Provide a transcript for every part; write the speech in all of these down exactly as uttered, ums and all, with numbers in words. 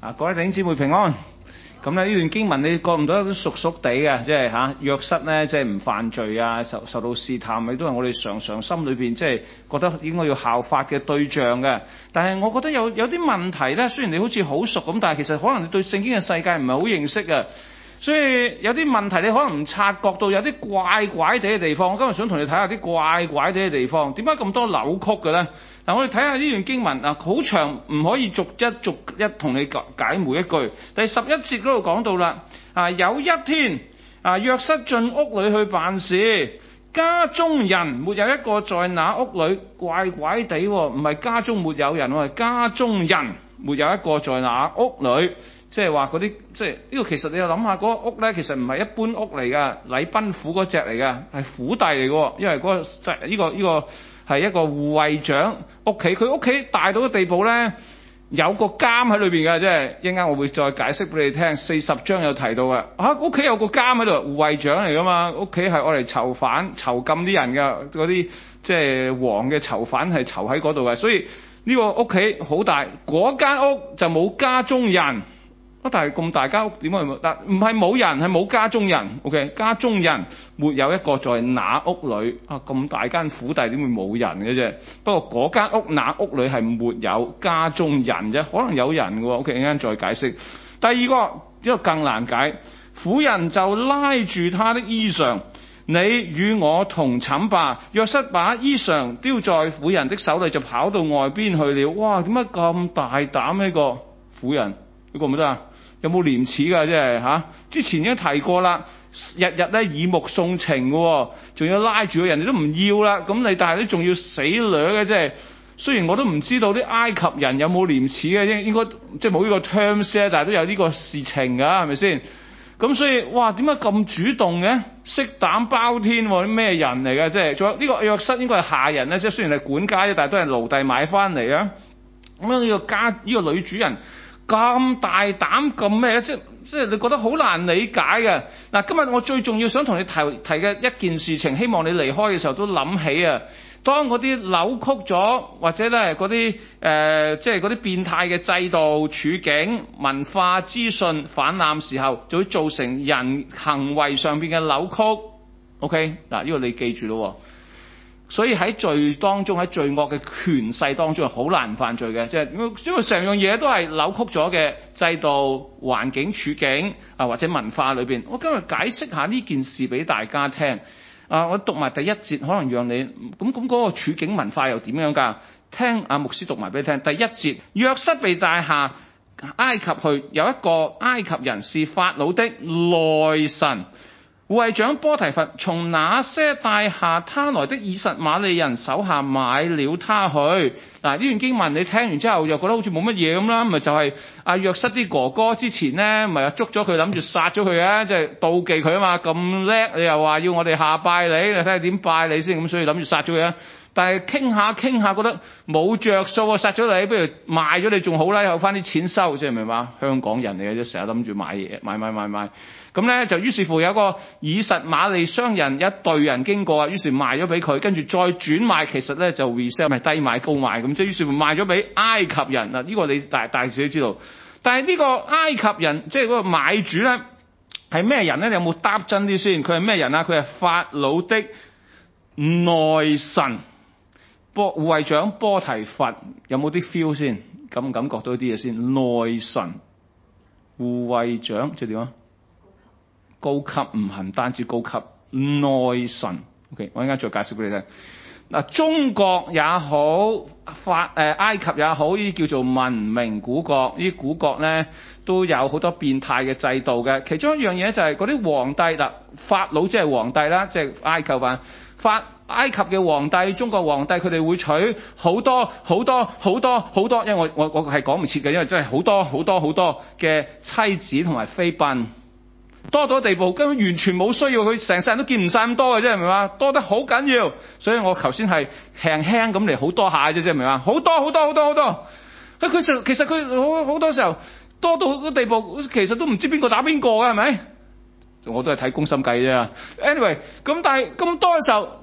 啊，各位弟兄姊妹平安。咁咧呢段經文你覺唔覺得都熟熟地嘅？即係嚇約瑟咧，即係唔犯罪啊，受受到試探，亦都係我哋常常心裏邊即係覺得應該要效法嘅對象嘅。但係我覺得有有啲問題咧，雖然你好似好熟咁，但係其實可能你對聖經嘅世界唔係好認識嘅。所以有啲問題你可能唔察覺到，有啲怪怪地嘅地方。我今日想同你睇下啲怪怪地嘅地方，點解咁多扭曲嘅咧？嗱，我哋睇下呢段經文啊，好長，唔可以逐一逐一同你解每一句。第十一節嗰度講到啦，啊有一天啊約瑟進屋裏去辦事，家中人沒有一個在那屋裏，怪怪地喎，唔係家中沒有人喎，係家中人沒有一個在那屋裏。即係話嗰啲，即係呢個其實你又諗下，嗰個屋咧其實唔係一般屋嚟㗎，禮賓府嗰隻嚟㗎，係府邸嚟㗎，因為嗰個呢個呢個係一個護衛長屋企，佢屋企大到嘅地步咧，有個監喺裏邊㗎，即係一陣間我會再解釋俾你聽。四十章有提到嘅，嚇屋企有個監喺度，護衛長嚟㗎嘛，屋企係愛嚟囚犯、囚禁啲人㗎，嗰啲即係王嘅囚犯係囚喺嗰度嘅，所以呢個屋企好大，嗰間屋就冇家中人。但係咁大間屋點解冇？但唔係冇人，係冇家中人。OK， 家中人沒有一個在那屋裏啊！咁大間府邸點會冇人嘅啫？不過嗰間屋那屋裏係沒有家中人啫，可能有人嘅喎。OK，一陣間再解釋。第二個呢個更難解，婦人就拉住他的衣裳，你與我同寢吧。約瑟把衣裳丟在婦人的手裏，就跑到外邊去了。哇！點解咁大膽呢個婦人？呢個唔得啊？有冇廉恥㗎？即係嚇，之前已經提過啦，日日咧耳目送情嘅，仲要拉住佢，人哋都唔要啦。咁你但係你仲要死掠嘅，即係雖然我都唔知道啲埃及人有冇廉恥嘅，應應該即係冇呢個 terms 咧，但係都有呢個事情㗎，係咪先？咁所以哇，點解咁主動嘅？色膽包天喎，啲咩人嚟嘅？即係仲有呢個約瑟應該係下人咧，即係雖然係管家啫，但係都係奴隸買翻嚟啊。咁樣呢個家呢、呢個女主人。咁大膽咁咩咧？即係即係你覺得好難理解嘅。嗱，今日我最重要想同你提提嘅一件事情，希望你離開嘅時候都諗起啊。當嗰啲扭曲咗或者咧嗰啲誒，即係嗰啲變態嘅制度、處境、文化、資訊氾濫時候，就會造成人行為上邊嘅扭曲。OK，嗱呢個你記住咯。所以喺罪當中，喺罪惡嘅權勢當中係好難犯罪嘅，即係因為成樣嘢都係扭曲咗嘅制度、環境、處境啊，或者文化裏邊。我今日解釋下呢件事俾大家聽啊！我讀埋第一節，可能讓你咁咁嗰個處境文化又點樣㗎？聽阿牧師讀埋俾你聽。第一節，約瑟被帶下埃及去，有一個埃及人是法老的內臣。護衛長波提乏從那些帶下他來的以實瑪利人手下買了他去。嗱，呢段經文你聽完之後又覺得好似冇乜嘢咁啦，咪就係阿約瑟啲哥哥之前咧，咪又捉咗佢諗住殺咗佢嘅，即係妒忌佢啊嘛，咁叻你又話要我哋下拜你，你睇下點拜你先，咁所以諗住殺咗佢啊。但係傾下傾下覺得冇着數啊，殺咗你不如賣咗你仲好啦，有翻啲錢收，即係明嘛？香港人嚟嘅啫，成日諗住買嘢買買買買。咁咧就於是乎有個以實瑪利商人一隊人經過啊，於是賣咗俾佢，跟住再轉賣，其實咧就 resell 咪低買高賣咁，即係於是乎賣咗俾埃及人嗱，呢個你大大致都知道。但係呢個埃及人即係嗰個買主咧係咩人咧？你有冇答真啲先？佢係咩人啊？佢係法老的內臣，波護衛長波提乏，有冇啲 feel 先？感唔感覺到啲嘢先？內臣護衛長即係點啊？高級唔係單止高級，內臣。OK， 我陣間再解釋俾你聽。嗱，中國也好，法誒、呃、埃及也好，呢啲叫做文明古國。呢啲古國咧都有好多變態嘅制度嘅。其中一樣嘢就係嗰啲皇帝嗱，法老即係皇帝啦，即係埃及版法埃及嘅皇帝，中國皇帝佢哋會娶好多好多好多好多，因為我我我係講唔切嘅，因為真係好多好多好多嘅妻子同埋妃嬪。多到地步根本完全冇需要，佢成世人都見唔晒咁多嘅啫，明嘛？多得好緊要，所以我頭先係輕輕咁嚟好多下啫，明嘛？好多好多好多好多，佢佢實其實佢好好多時候多到個地步，其實都唔知邊個打邊個嘅，係咪？我都係睇宮心計啫。anyway， 咁但係咁多嘅時候，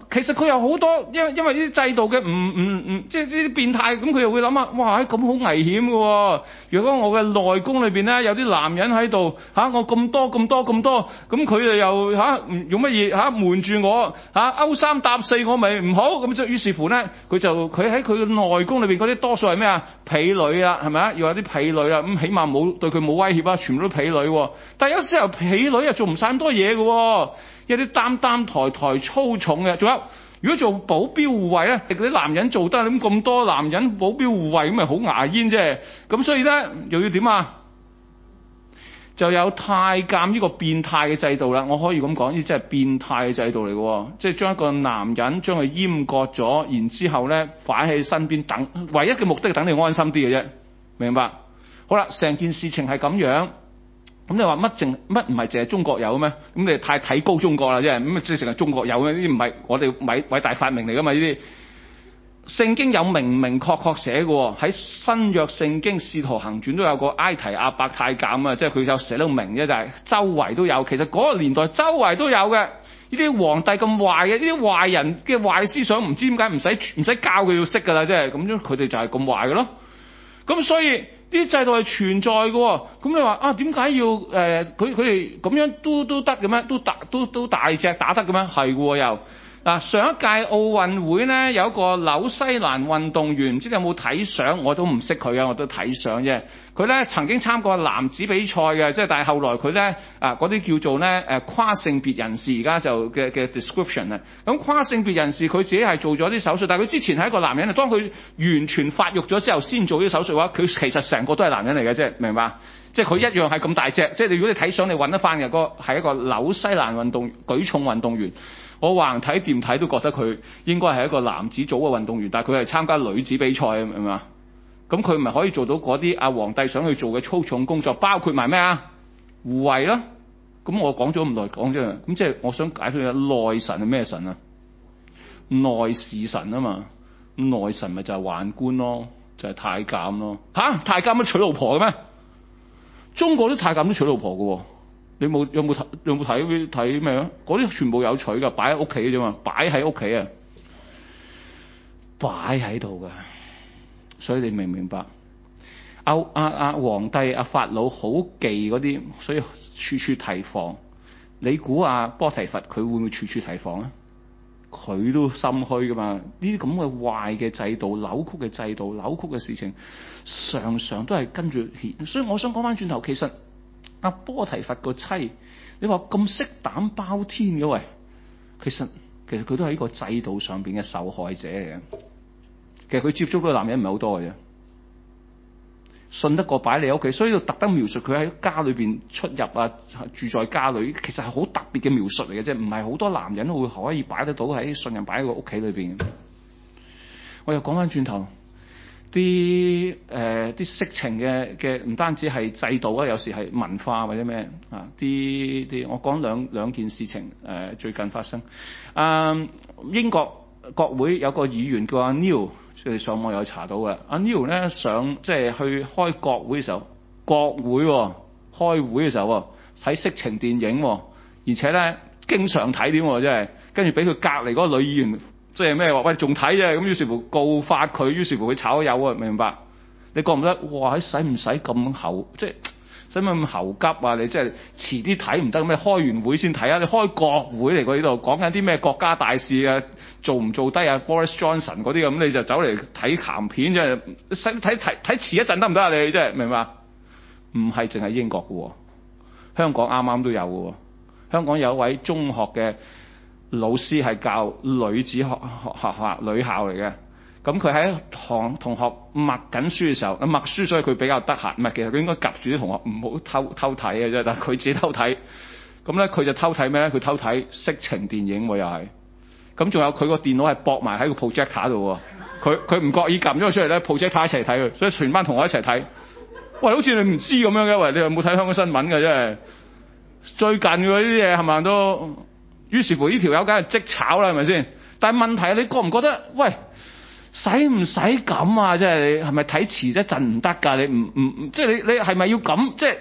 其實佢有好多，因為因為呢啲制度嘅唔唔唔，即係呢啲變態，咁佢又會諗啊，哇，咁好危險嘅喎！如果我嘅內宮裏邊咧有啲男人喺度嚇，我咁多咁多咁多，咁佢哋又嚇、啊、用乜嘢嚇瞞住我嚇、啊、勾三搭四，我咪唔好咁，就於是乎咧，佢就佢喺佢嘅內宮裏邊嗰啲多數係咩啊？婢女啊，係咪啊？要有啲婢女啊，咁起碼冇對佢冇威脅啊，全部都婢女喎。但係有時候婢女又做唔晒咁多嘢嘅喎。有啲擔擔抬抬粗重嘅，仲有如果做保鏢護衛咧，啲男人做得咁咁多男人保鏢護衛咁咪好牙煙啫。咁所以咧又要點啊？就有太監呢個變態嘅制度啦。我可以咁講，呢真係變態嘅制度嚟嘅，即係將一個男人將佢閹割咗，然之後咧擺喺身邊等，唯一嘅目的係等你安心啲嘅啫，明白？好啦，成件事情係咁樣。咁你話乜淨乜唔係淨係中國有咩？咁你太睇高中國啦，即係咁即係成日中國有咩？呢啲唔係我哋偉偉大發明嚟噶嘛？呢啲聖經有明明確確寫嘅，喺新約聖經《使徒行傳》都有個埃提阿伯太監啊，即係佢有寫到明嘅，就係周圍都有。其實嗰個年代周圍都有嘅。呢啲皇帝咁壞嘅，呢啲壞人嘅壞思想，唔知點解唔使唔使教佢要識噶啦，即係咁樣，佢哋就係咁壞嘅咯。咁所以。啲制度係存在嘅，咁你話啊點解要誒佢佢哋咁樣都都得嘅咩？都大都都大隻打得嘅咩？係嘅又嗱，上一屆奧運會咧有一個紐西蘭運動員，唔知你有冇睇相？我都唔識佢啊，我都睇相啫。佢咧曾經參過男子比賽嘅，即係但係後來佢咧啊嗰啲叫做咧誒跨性別人士，而家就嘅嘅 description 啊。咁跨性別人士佢自己係做咗啲手術，但係佢之前係一個男人啊。當佢完全發育咗之後先做啲手術嘅話，佢其實成個都係男人嚟嘅啫，明白？即係佢一樣係咁大隻，即係你如果你睇相你揾得翻嘅，個係一個紐西蘭運動舉重運動員。我橫睇掂睇都覺得佢應該係一個男子組嘅運動員，但係佢係參加女子比賽啊，明嘛？咁佢咪可以做到嗰啲阿皇帝想去做嘅粗重工作，包括埋咩啊？護衛啦。咁我講咗咁耐講咗，咁即係我想解釋下內神係咩神啊？內侍神啊嘛，內神咪就係宦官咯，就係、是、太監咯。吓、啊，太監都娶老婆嘅咩？中國啲太監都娶老婆嘅喎。你冇有冇睇有冇睇睇咩啊？嗰啲全部有娶㗎，擺喺屋企啫嘛，擺喺屋企啊，擺喺度㗎。所以你明唔明白？阿阿阿皇帝阿、啊、法老好忌嗰啲，所以處處提防。你估阿、啊、波提佛佢會唔會處處提防啊？佢都心虛㗎嘛。呢啲咁嘅壞嘅制度、扭曲嘅制度、扭曲嘅事情，常常都係跟住顯。所以我想講返轉頭，其實。阿波提佛個妻，你話咁色膽包天嘅喂，其實其實佢都係一個制度上邊嘅受害者嚟嘅。其實佢接觸到嘅男人唔係好多嘅啫，信得過擺你屋企，所以要特登描述佢喺家裏邊出入啊，住在家裏，其實係好特別嘅描述嚟嘅啫，唔係好多男人會可以擺得到喺信任擺喺個屋企裏邊。我又講翻轉頭。啲誒啲色情嘅嘅唔單止係制度啊，有時係文化或者咩啊？啲啲我講兩兩件事情誒、呃，最近發生。啊、呃，英國國會有個議員叫阿 Neil，即係上網有查到嘅。阿 Neil 咧上即係去開國會嘅時候，國會、哦、開會嘅時候睇、哦、色情電影、哦，而且咧經常睇點喎，真係跟住俾佢隔離嗰個女議員。即係咩話？喂，仲睇啫？咁於是乎告發佢，於是乎佢炒魷啊！明白？你覺唔覺得？哇！使唔使咁猴？即係使唔使咁猴急啊？你即係遲啲睇唔得咩？開完會先睇啊！你開國會嚟過呢度講緊啲咩國家大事啊？做唔做低啊 Boris Johnson 嗰啲咁，你就走嚟睇鹹片啫？使睇睇睇遲一陣得唔得啊？你即係明白？唔係淨係英國嘅喎，香港啱啱都有嘅喎。香港有一位中學嘅老師係教女子學學學校女校嚟嘅，咁佢喺堂同學默緊書嘅時候，默書所以佢比較得閒，唔係其實佢應該夾住啲同學唔好偷偷睇嘅啫，但係佢自己偷睇，咁咧佢就偷睇咩咧？佢偷睇色情電影喎又係，咁仲有佢個電腦係駁埋喺個 projector 度喎，佢佢唔覺意撳咗佢出嚟咧 projector 一齊睇佢，所以全班同學一齊睇。喂，好似你唔知咁樣嘅，喂，你有冇睇香港新聞嘅？真係最近嘅呢啲嘢係咪都？於是乎呢條友梗係即炒啦，係咪先？但係問題係你覺唔覺得？喂，使唔使咁啊？即係你係咪睇遲一陣唔得㗎？你唔唔即係你你係咪要咁？即係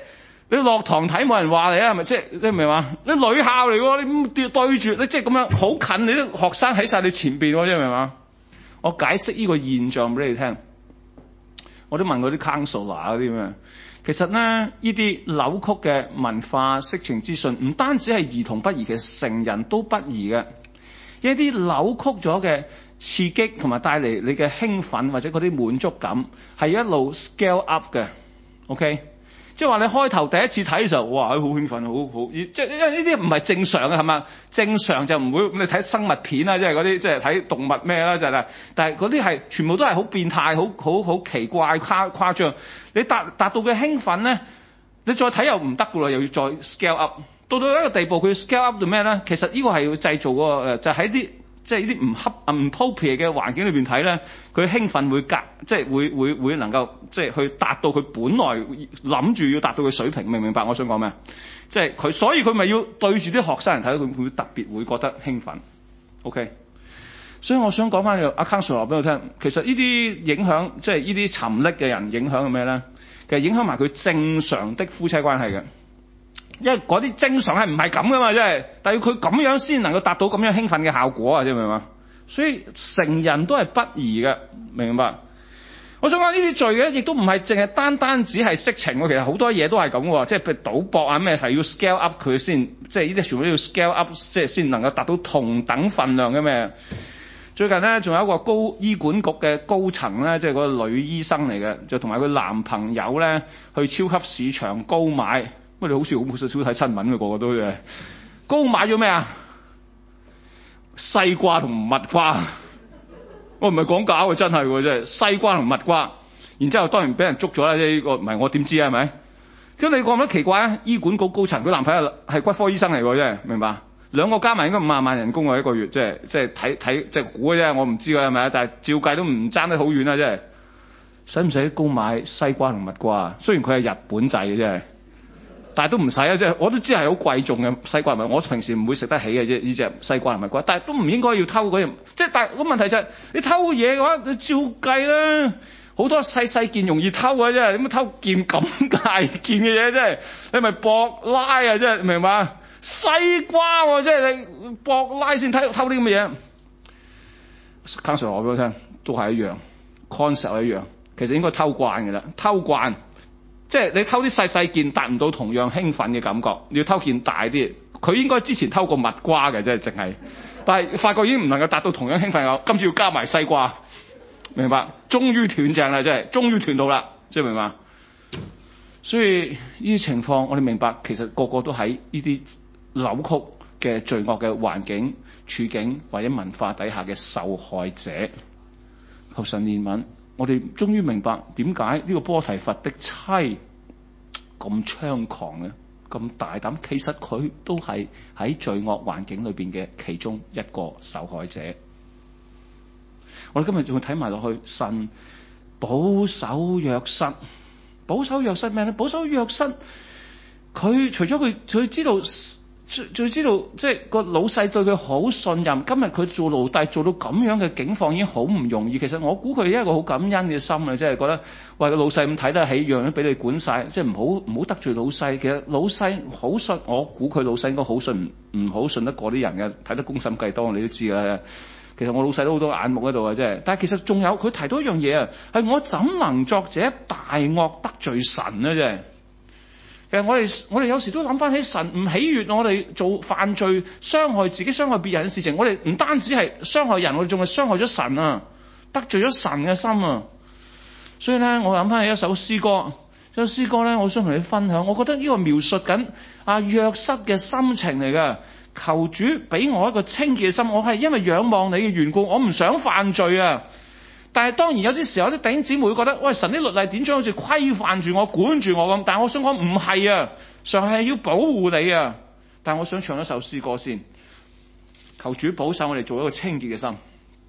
你落堂睇冇人話你啊，係咪？即係你明唔明嘛？你女校嚟喎，你對對住你即係咁樣好近，你啲學生喺晒你前邊喎，你明唔明嘛？我解釋呢個現象俾你聽。我都問過啲 counselor 嗰啲咩，其實咧呢啲扭曲嘅文化色情資訊，唔單止係兒童不宜，其實成人都不宜嘅。一啲扭曲咗嘅刺激同埋帶嚟你嘅興奮或者嗰啲滿足感，係一路 scale up 嘅。OK， 即係話你開頭第一次睇嘅時候，哇，好興奮，好好，即係因為呢啲唔係正常嘅，係嘛？正常就唔會咁你睇生物片啊，即係嗰啲即係睇動物咩啦，就係。但係嗰啲係全部都係好變態、好好好奇怪、誇誇張。你達達到嘅興奮咧，你再睇又唔得噶啦，又要再 scale up。到到一個地步，佢 scale up 到咩咧？其實呢個係要製造嗰個誒，就喺啲即係呢啲唔恰唔 appropriate 嘅環境裏邊睇咧，佢興奮會隔，即係會會會能夠即係去達到佢本來諗住要達到嘅水平，明唔明白我想講咩？即係佢，所以佢咪要對住啲學生人睇，佢會特別會覺得興奮。OK， 所以我想講翻阿 counselor 話俾我聽，其實呢啲影響，即係呢啲沉溺嘅人影響係咩咧？其實影響埋佢正常的夫妻關係嘅。因為嗰啲正常係唔係咁噶嘛，即係，但係佢咁樣先能夠達到咁樣興奮嘅效果啊，知唔明嘛？所以成人都係不宜嘅，明唔明白？我想講呢啲罪嘅，亦都唔係淨係單單只係色情喎，其實好多嘢都係咁喎，即係譬如賭博啊咩係要 scale up 佢先，即係呢啲全部都要 scale up，即係先能夠達到同等份量嘅咩？最近咧仲有一個高醫管局嘅高層咧，即係嗰個女醫生嚟嘅，就同埋佢男朋友咧去超級市場高買。乜你好似好少少睇新聞嘅，個個都嘅高買咗咩啊？西瓜同蜜瓜，我唔係講假喎，真係喎，真係西瓜同蜜瓜。然之後當然俾人捉咗啦，呢、呢個唔係我點知啊？係咪？咁你覺唔覺得奇怪啊？醫管局高層佢男朋友係骨科醫生嚟㗎，真係明白？兩個加埋應該五萬萬人工喎一個月，即係即係睇睇即係估嘅啫，我唔知㗎係咪啊？但係照計都唔爭得好遠啦，真係。使唔使高買西瓜同蜜瓜？雖然佢係日本製嘅啫。但係都唔使啊！即係我都知係好貴重嘅西瓜，唔係我平時唔會食得起嘅啫。呢隻西瓜同蜜瓜，但係都唔應該要偷嗰樣。即係但係個問題就係、是、你偷嘢嘅話，你照計啦，好多細細件容易偷嘅啫。點解偷件咁大件嘅嘢？真係你咪博拉啊！真係明白？西瓜喎、啊，即係你博拉先偷偷啲咁嘅嘢。經常話俾我聽，都係一樣 concept 係一樣。其實應該偷慣嘅啦，偷慣。即係你偷啲細細件達唔到同樣興奮嘅感覺，你要偷件大啲。佢應該之前偷過蜜瓜嘅，即係淨係，但係發覺已經唔能夠達到同樣興奮嘅，今次要加埋西瓜，明白？終於斷正啦，即係終於斷到啦，即係明白？所以呢啲情況我哋明白，其實個個都喺呢啲扭曲嘅罪惡嘅環境、處境或者文化底下嘅受害者。求神憐憫。我哋終於明白點解呢個波提乏的妻咁猖狂嘅，咁大膽。其實佢都係喺罪惡環境裏邊嘅其中一個受害者。我哋今日仲會睇埋落去，神保守約瑟，保守約瑟咩咧？保守約瑟，佢除咗佢佢知道。最知道即係個老細對佢好信任，今日佢做奴隸做到咁樣嘅境況已經好唔容易。其實我估佢一個好感恩嘅心啊，即係覺得喂個老細咁睇得起，樣樣俾你管晒，即係唔好唔好得罪老細。其實老細好信，我估佢老細應該好信，唔唔好信得過啲人嘅，睇得公審計多，你都知㗎。其實我老細都好多眼目喺度嘅，即係。但係其實仲有佢提到一樣嘢啊，係我怎能作這大惡得罪神呢？即係。其實我哋我哋有時都諗翻起神唔喜悅我哋做犯罪、傷害自己、傷害別人嘅事情。我哋唔單止係傷害人，我哋仲係傷害咗神啊，得罪咗神嘅心啊。所以咧，我諗翻起一首詩歌，一首詩歌咧，我想同你分享。我覺得呢個描述緊阿約瑟嘅心情嚟㗎。求主俾我一個清潔嘅心，我係因為仰望你嘅緣故，我唔想犯罪啊。但係當然有啲時候啲弟兄姊妹會覺得，喂，神啲律例典章好似規範住我、管住我咁。但係我想講唔係啊，上係要保護你啊。但係我想唱一首詩歌先，求主保守我哋做一個清潔嘅心。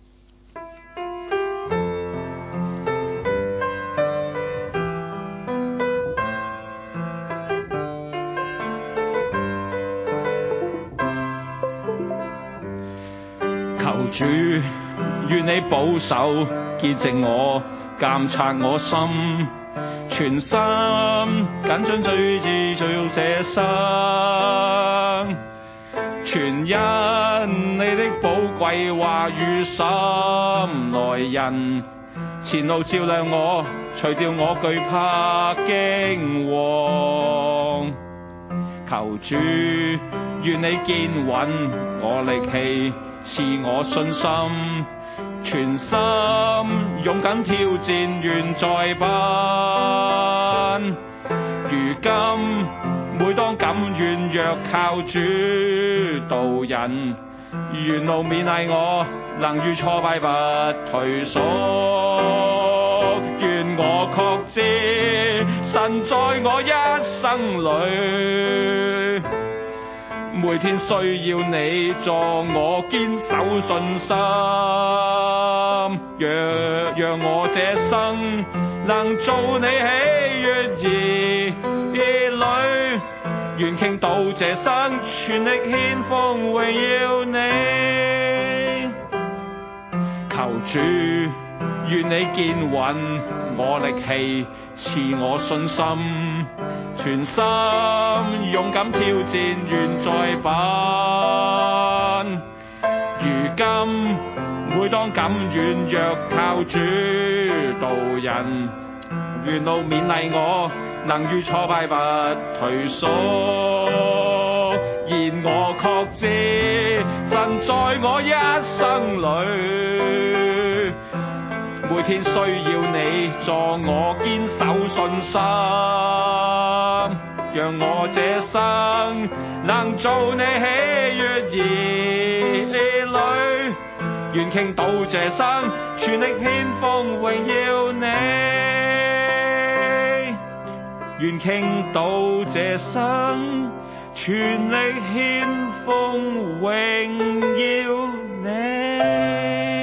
求主願你保守潔淨我，監察我心，處全心緊遵旨意做這生，全因你的寶貴話語心來人，前路照亮我，除掉我懼怕驚惶。求主願你堅穩我力氣，賜我信心，全心勇敢挑戰，願再奔。如今每當感軟弱，靠主導人，沿路勉勵我，能遇挫敗不退縮。願我確知神在我一生裡，每天需要你助我堅守信心，若讓我這生能做你喜悅兒女，願傾倒這生，全力獻奉榮耀你。求主願你堅穩我力氣，賜我信心，全心勇敢挑戰，願再奔。如今每當感軟弱，靠主導人，沿路勉勵我，能遇挫敗不退縮。然我確知神在我一生裡，每天需要你助我堅守信心，讓我這生能做你喜悅兒女，願傾倒這生，全力獻奉榮耀你，願傾倒這生，全力獻奉榮耀你。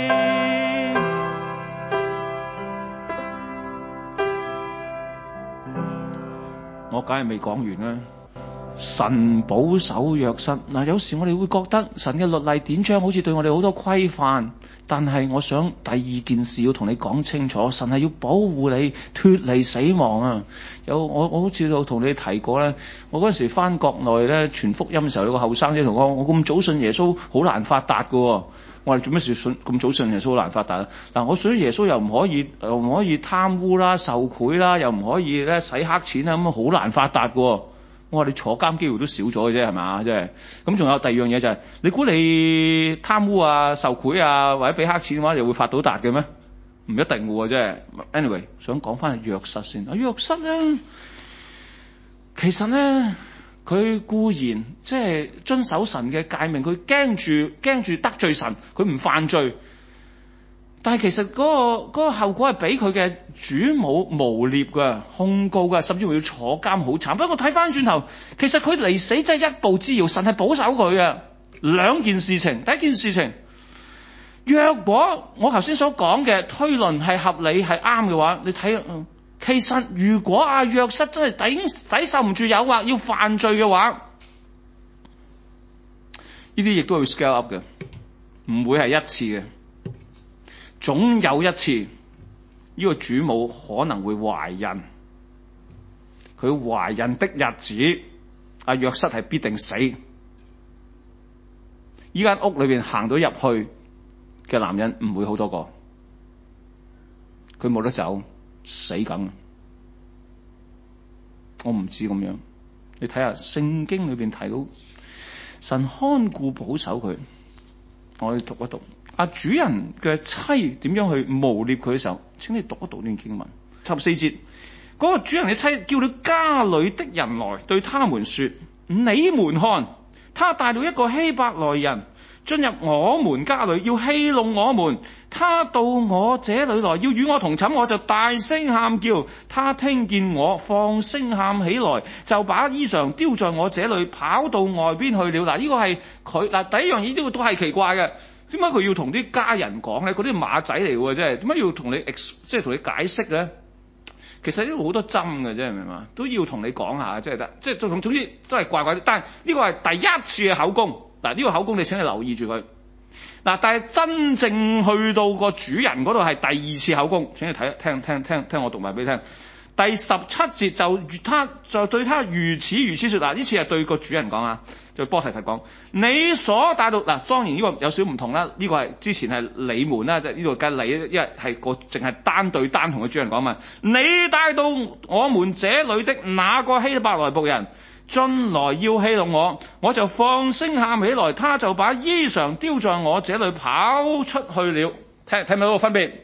我梗係未講完啦。神保守約瑟嗱，有時我哋會覺得神嘅律例典章好似對我哋好多規範，但係我想第二件事要同你講清楚，神係要保護你脫離死亡啊！有我我好似有同你提過咧，我嗰陣時翻國內咧傳福音嘅時候，有個後生仔同我講：我咁早信耶穌好難發達噶。我話做咩事信咁早信耶穌好難發達啊？嗱，我信耶穌又唔可以又唔可以貪污啦、受賄啦，又唔可以咧洗黑錢啦，咁好難發達噶。我話你坐監機會都少咗嘅啫，係嘛？即係咁。仲有第二樣嘢就係、是，你估你貪污啊、受賄啊或者俾黑錢嘅話，又會發到達嘅咩？唔一定嘅喎，即係。anyway， 想講翻約瑟先。啊，約瑟咧，其實咧，佢固然即係遵守神嘅誡命，佢驚住驚住得罪神，佢唔犯罪。但係其實嗰、那個嗰、那個後果係俾佢嘅主母誣衊㗎、控告㗎，甚至乎要坐監，好慘。不過睇翻轉頭，其實佢離死真係一步之遙，神係保守佢嘅。兩件事情，第一件事情，若果我頭先所講嘅推論係合理係啱嘅話，你睇，其實如果阿約瑟真係抵抵受唔住誘惑要犯罪嘅話，呢啲亦都會 scale up 嘅，唔會係一次嘅。總有一次，呢、這個主母可能會懷孕，佢懷孕的日子，阿約瑟係必定死。依間屋裏邊行到入去嘅男人唔會好多個，佢冇得走，死梗。我唔知咁樣，你睇下聖經裏邊提到神看顧保守佢，我要讀一讀。阿主人嘅妻點樣去誣衊佢嘅時候，請你讀一讀呢段經文。十四節，嗰、那個主人嘅妻叫了家裏的人來，對他們說：你們看，他帶了一個希伯來人進入我們家裏，要戲弄我們。他到我這裏來，要與我同寢，我就大聲喊叫。他聽見我放聲喊起來，就把衣裳丟在我這裏，跑到外邊去了。嗱，呢個係佢嗱第一樣嘢，呢個都係奇怪嘅。點解佢要同啲家人講咧？嗰啲馬仔嚟嘅，即係點解要同你 ex 即係同你解釋咧？其實呢度好多針嘅，啫，明嘛？都要同你講下，即係得，即係總總之都係怪怪啲。但係呢個係第一次嘅口供，嗱、這、呢個口供你請你留意住佢。嗱，但係真正去到個主人嗰度係第二次口供，請你睇聽聽聽聽我讀埋俾你聽。 第十七節就他就對他如此如此說。嗱，呢次係對個主人講啊，對波提乏講，你所帶到嗱，當然呢個有少唔同啦。呢、這個係之前係你們啦，即係呢度嘅你，因為係個淨係單對單同個主人講嘛。你帶到我們這裏的那個希伯來僕人進來要戲弄我，我就放聲喊起來，他就把衣裳丟在我這裏跑出去了。聽睇唔睇到個分別？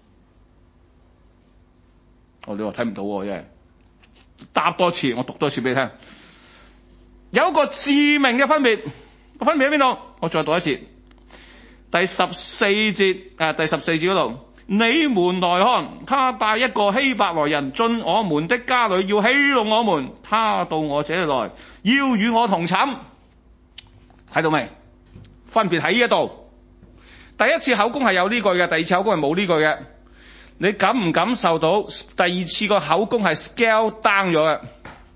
我你話睇唔到喎，真係答多次，我讀多次俾你聽。有一個致命嘅分別，個分別喺邊度？我再讀一次，第十四節誒、呃，第十四節嗰度，你們來看，他帶一個希伯來人進我們的家裏，要戲弄我們。他到我這裏來，要與我同寢。睇到未？分別喺呢一度。第一次口供係有呢句嘅，第二次口供係冇呢句嘅。你感唔感受到第二次個口供係 scale down 咗嘅？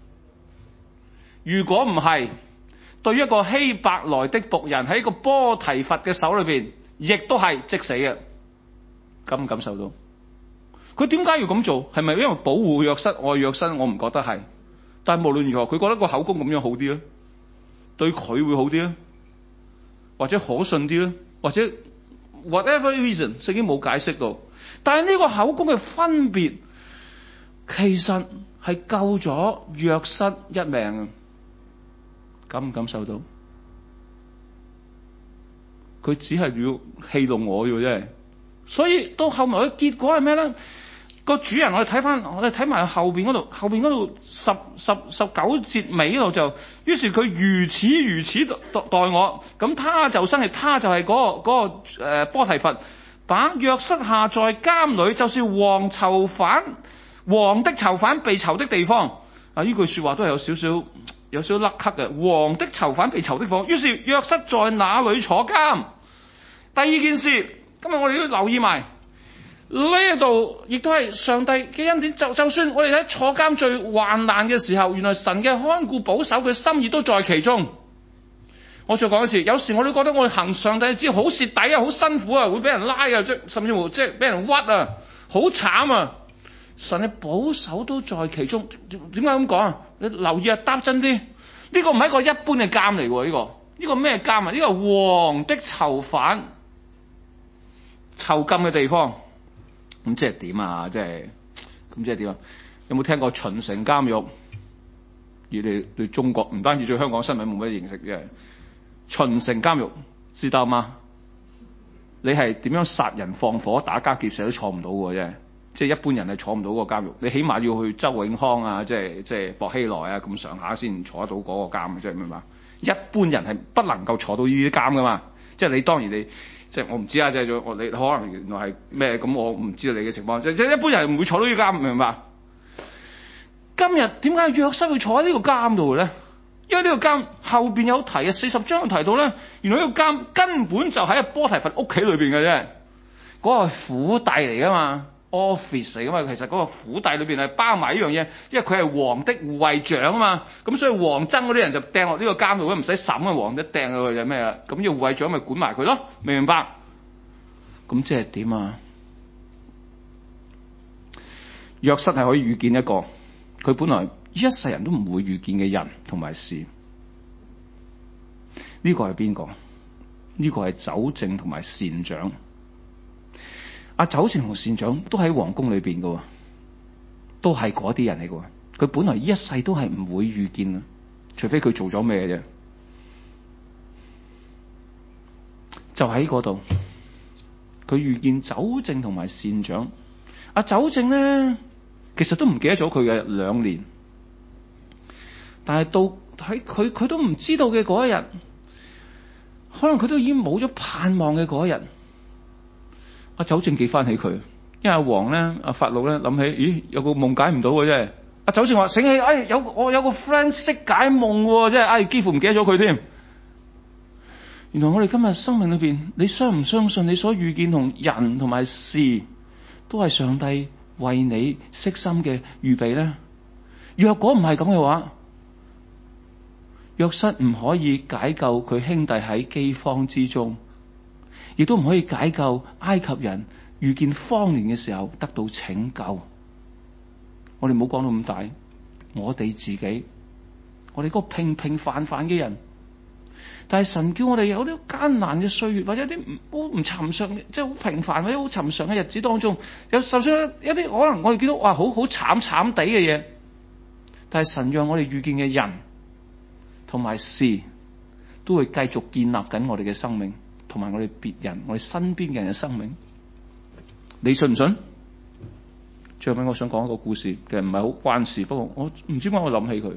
如果唔係，對於一個希伯來的僕人喺一個波提乏嘅手裏邊，亦都係即死嘅。感唔感受到？佢點解要咁做？係咪因為保護約瑟、愛約瑟？我唔覺得係。但係無論如何，佢覺得個口供咁樣好啲啊，對佢會好啲啊，或者可信啲啊，或者 whatever reason，聖經冇解釋到。但係呢個口供嘅分別，其實係救咗約瑟一命啊！感唔感受到？佢只係要戲弄我嘅啫，所以到後來嘅結果係咩咧？個主人我哋睇翻，我哋睇埋後邊嗰度，後邊嗰度十十十九節尾嗰度就，於是佢如此如此待待我，咁他就生氣，他就係嗰、嗰個、嗰個誒、呃、波提乏。把約瑟下在監裏，就是王囚犯、王的囚犯被囚的地方。啊，呢句說話都係有少少、有少少甩咳嘅。王的囚犯被囚的地方，於是約瑟在那裏坐監。第二件事，今日我哋都要留意埋呢一度，亦都係上帝嘅恩典。就就算我哋喺坐監最患難嘅時候，原來神嘅看顧保守嘅心意都在其中。我再講一次，有時我都覺得我哋行上帝知好蝕底啊，好辛苦啊，會俾人拉啊，即甚至乎即係俾人屈啊，好慘啊！神嘅保守都在其中。點解咁講啊？你留意啊，答真啲。呢、這個唔係一個一般嘅監嚟喎，呢、這個呢、這個咩監啊？呢、這個王的囚犯囚禁嘅地方。咁即係點啊？即係咁即係點啊？有冇聽過秦城監獄？而你對中國唔單止對香港新聞冇乜認識嘅。秦城監獄知道嗎？你係點樣殺人放火打家劫舍都坐唔到嘅啫，即係一般人係坐唔到嗰個監獄。你起碼要去周永康啊，即係即係薄熙來啊咁上下先坐得到嗰個監嘅，即係明白？一般人係不能夠坐到呢啲監噶嘛。即係你當然你即係我唔知啊，即係我你可能原來係咩咁，我唔知道你嘅情況。即係一般人唔會坐到呢啲監，明白？今日點解約瑟會坐喺呢個監度咧？因為呢個監後邊有提啊，四十章有提到咧，原來呢個監根本就喺波提乏屋企裏邊嘅啫，嗰、那個係府邸嚟噶嘛 ，office 嚟噶嘛，其實嗰個府邸裏邊係包埋呢樣嘢，因為佢係王的護衛長啊嘛，咁所以王憎嗰啲人就掟落呢個監度，唔使審啊，王一掟落去就咩啊，咁要護衛長咪管埋佢咯，明唔明白？咁即係點啊？約瑟係可以預見一個，佢本來一世人都唔會遇見嘅人同埋事，呢、這個係邊個？呢、這個係酒政同埋善長。阿酒政同善長都喺皇宮裏邊嘅，都係嗰啲人嚟嘅。佢本來一世都係唔會遇見啊，除非佢做咗咩啫。就喺嗰度，佢遇見酒政同埋善長。阿酒政咧，其實都唔記得咗佢嘅兩年。但係到喺佢佢都唔知道嘅嗰一日，可能佢都已經冇咗盼望嘅嗰一日，阿酒政記翻起佢，因為阿王咧，阿法老咧諗起，咦，有個夢解唔到嘅啫。阿酒政話醒起，哎，有我有個 friend 識解夢喎，即係哎，幾乎唔記得咗佢添。原來我哋今日生命裏邊，你相唔相信你所遇見同人同埋事，都係上帝為你悉心嘅預備咧？若果唔係咁嘅話，約瑟唔可以解救佢兄弟喺饑荒之中，亦都唔可以解救埃及人遇見荒年嘅時候得到拯救。 我哋唔好講到咁大，我哋自己，我哋嗰個平平凡凡嘅人，但係神叫我哋有啲艱難嘅歲月，或者啲好唔尋常，即係好平凡或者好尋常嘅日子當中，有甚至有啲可能我哋見到哇好好慘慘地嘅嘢，但係神讓我哋遇見嘅人同埋事，都會繼續建立緊我哋嘅生命，同埋我哋別人、我哋身邊嘅人嘅生命。你信唔信？最後尾我想講一個故事，其實唔係好關事，不過我唔知點解我諗起佢。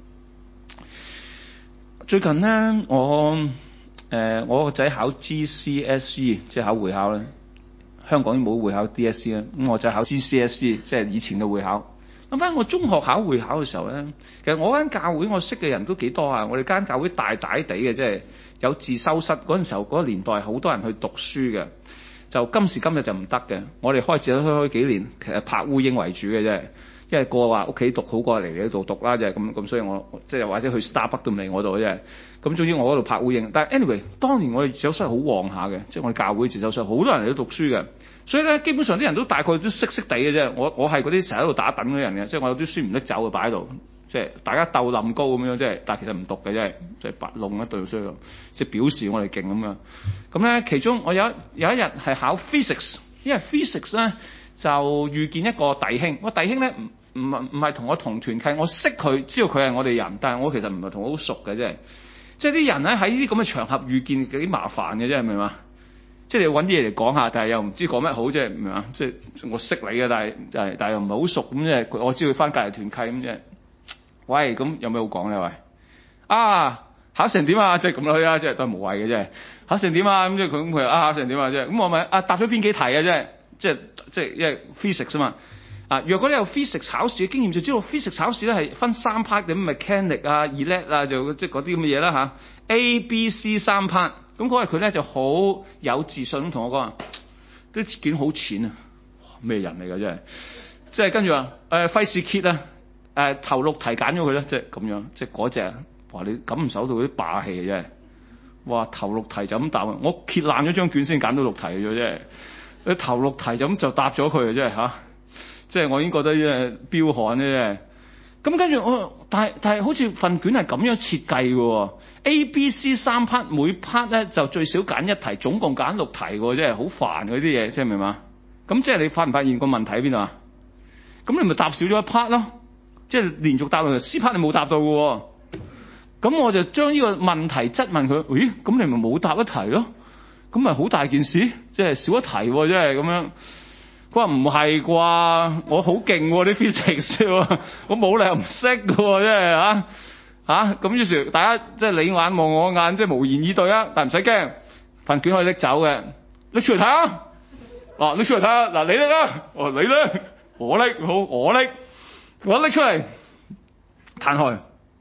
最近咧，我誒、呃、我個仔考 G C S E， 即係考會考咧。香港已經冇會考 D S E 啦，咁我就考 G C S E， 即係以前嘅會考。諗翻我中學考會考嘅時候咧，其實我間教會我識嘅人都幾多啊！我哋間教會大大地嘅，即係有自修室。嗰陣時候嗰個年代好多人去讀書嘅，就今時今日就唔得嘅。我哋開始開開幾年，其實拍烏蠅為主嘅啫。因為個話屋企讀好過嚟你度讀啦，就係咁咁，所以我即係或者去 Starbucks 都唔嚟我度嘅啫。咁總之我嗰度拍烏蠅。但係 anyway，當年我哋自修室好旺下嘅，即係我哋教會自修室好多人嚟都讀書嘅，所以咧基本上啲人都大概都識識地嘅啫。我我係嗰啲成日喺度打躉嗰啲人嘅，即係我有啲書唔拎走嘅擺喺度，即係大家鬥冧高咁樣，即係但係其實唔讀嘅，即係即係白弄一對衰咯，即係表示我哋勁咁樣。咁咧其中我有一有一日係考 physics， 因為 physics 咧就遇見一個弟兄，我弟兄咧唔。唔係唔係同我同團契，我識佢，知道佢係我哋人，但係我其實唔係同佢好熟嘅啫。即係啲人咧喺呢啲咁嘅場合遇見幾麻煩嘅啫，明嘛？即係你揾啲嘢嚟講下，但係又唔知講乜好，即係明嘛？即係我識你嘅，但係但係但係又唔係好熟咁，即係我知道佢翻隔離團契咁啫。喂，咁有咩好講咧？喂，啊考成點啊？即係咁落去啊，即係都係無謂嘅啫。考成點啊？咁即係佢咁佢啊考成點啊？即係咁我咪啊答咗邊幾題啊？即係即係即係因為 physics 啊嘛。啊！若果你有 physics 考試嘅經驗，就知道 physics 考試咧係分三 part 嘅，咁 mechanic 啊、elect 啊，就即係嗰啲咁嘅嘢啦嚇。A、B、C 三 part，咁嗰日佢咧就好有自信咁同我講話，啲卷好淺啊！咩人嚟㗎真係？即係跟住話誒費事揭啊！誒、呃、頭六題揀咗佢咧，即係咁樣，即係嗰隻哇！你感唔受到啲霸氣嘅真係。哇！頭六題就咁答，我揭爛咗張卷先揀到六題嘅啫，真係。你頭六題就咁就答咗佢嘅真係嚇。即係我已經覺得即係彪悍啫。咁跟住我，但係但係好似份卷係咁樣設計嘅 A、B、C 三 part， 每 part 咧就最少揀一題，總共揀六題喎，即係好煩嗰啲嘢，即係明嘛？咁即係你發唔發現個問題喺邊度啊？咁你咪答少咗一 part 咯，即係連續答落去 C part 你冇答到嘅。咁我就將呢個問題質問佢，咦？咁你咪冇答一題咯？咁咪好大件事，即係少一題喎，即係咁樣。佢話唔係啩？我好勁喎啲 physics， 我冇理由唔識嘅喎，真係嚇嚇咁。於是大家即係你眼望我眼，即係無言以對啊！但係唔使驚，份卷可以拎走嘅，拎出嚟睇啊！嗱，拎出嚟睇啊！嗱，你拎啊！哦，你拎，我拎，好，我拎，我拎出嚟，攤開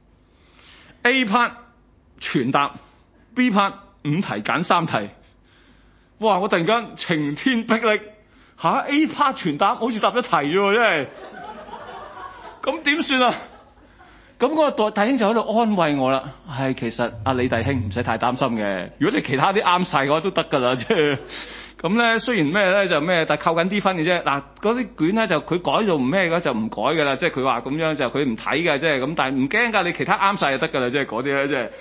A part 全答 ，B part 五題揀三題。哇！我突然間晴天霹靂。嚇、啊、A part 全答，好似答咗題啫喎，真係。咁點算啊？咁嗰個弟兄就喺度安慰我啦。係其實阿李弟兄唔使太擔心嘅。如果你其他啲啱晒嘅話都得㗎啦，即係咁咧。雖然咩咧就咩，但係扣緊啲分嘅啫。嗱，嗰啲卷咧就佢改到唔咩嘅就唔改㗎啦。即係佢話咁樣就佢唔睇嘅，即係咁。但係唔驚㗎，你其他啱晒就得㗎啦。即係嗰啲咧，即係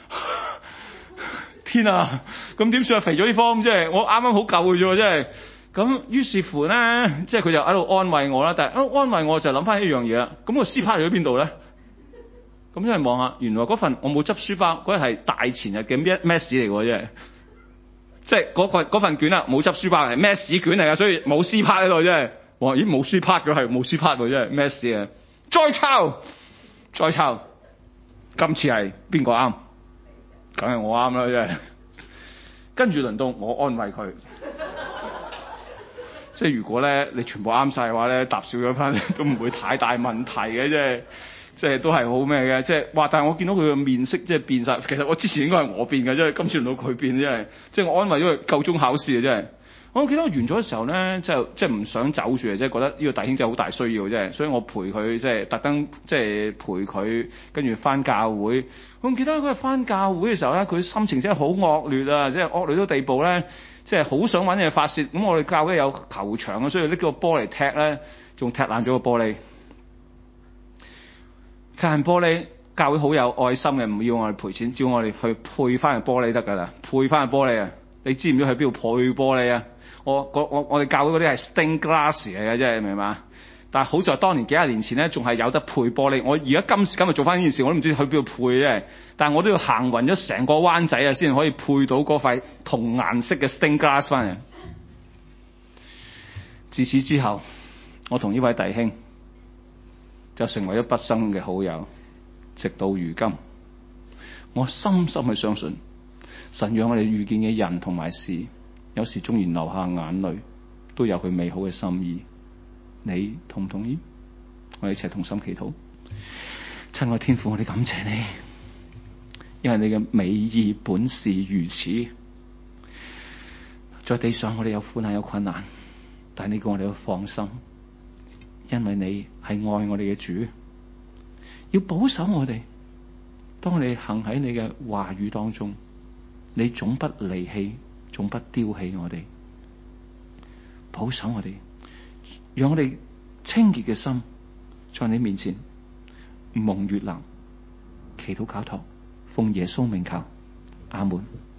天啊！咁點算啊？肥咗啲科，即係我啱啱好夠嘅啫喎，即係。咁於是乎咧，即係佢就喺度安慰我啦。但係安慰我就諗翻一樣嘢啦。咁個 C part 去咗邊度咧？咁因為望下，原來嗰份我冇執書包，嗰日係大前日嘅咩咩事嚟喎，啫。即係嗰份嗰份卷啦，冇執書包係咩屎卷嚟㗎，所以冇 C part 喺度啫。哇！咦冇 C part 嘅係冇 C part 喎，真係咩事啊？再抄，再抄，今次係邊個啱？梗係我啱啦，真係。跟住輪到我安慰佢。即係如果咧你全部啱晒嘅話咧，答少咗翻都唔會太大問題嘅，即係即係都係好咩嘅，即係哇！但係我見到佢嘅面色即係變晒，其實我之前應該係我變嘅，即係今次輪到佢變，真係即係我安慰咗佢夠鐘考試啊！真係我記得我完咗嘅時候咧，即係即係唔想走住啊！即係覺得呢個弟兄真係好大需要，即係所以我陪佢即係特登即係陪佢跟住翻教會。我記得嗰日翻教會嘅時候咧，佢心情真係好惡劣啊！即係惡劣到地步咧。即係好想揾嘢發泄，咁我哋教會有球場啊，所以拎個波嚟踢咧，仲踢爛咗個玻璃。 界限玻璃教會好有愛心嘅，唔要我哋賠錢，只要我哋去配翻個玻璃得㗎啦，配翻個玻璃啊！你知唔知去邊度配玻璃啊？我我我我哋教會嗰啲係 stained glass 嚟嘅，真係明嘛？但係好在當年幾廿年前咧，仲係有得配玻璃。我而家今時今日做翻呢件事，我都唔知去邊度配啫。但係我都要行勻咗成個灣仔啊，先可以配到嗰塊同顏色嘅 stained glass 翻嚟。自此之後，我同呢位弟兄就成為咗畢生嘅好友，直到如今。我深深去相信，神讓我哋遇見嘅人同埋事，有時縱然流下眼淚，都有佢美好嘅心意。你同唔同意？我哋一齊同心祈禱。親愛天父，我哋感謝你，因為你嘅美意本是如此。在地上我哋有苦難有困難，但係你叫我哋要放心，因為你係愛我哋嘅主，要保守我哋。當我哋行喺你嘅話語當中，你總不離棄，總不丟棄我哋，保守我哋，讓我哋清潔嘅心在你面前蒙悅納。祈禱交託，奉耶穌名求，阿門。